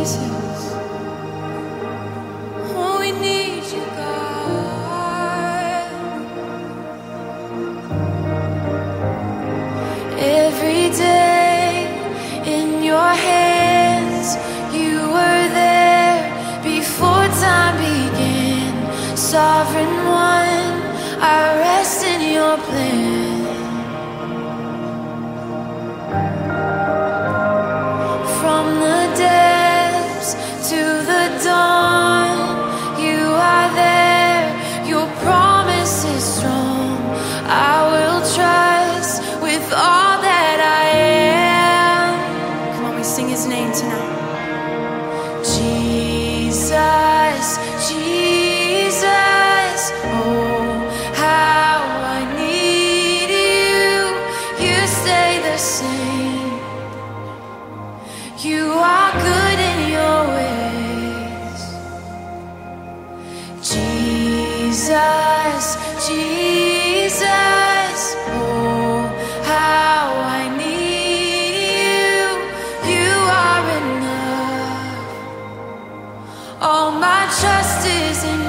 Jesus. Oh, we need you, God. Every day in your hands, you were there before time began. Sovereign one, I rest in your plan. From the depths to the dawn, you are there, your promise is strong. I will trust with all that I am. Come on, we sing his name tonight. Jesus, Jesus, oh, how I need you. You stay the same. You are good in your ways. Jesus, Jesus, oh, how I need you. You are enough. All my trust is in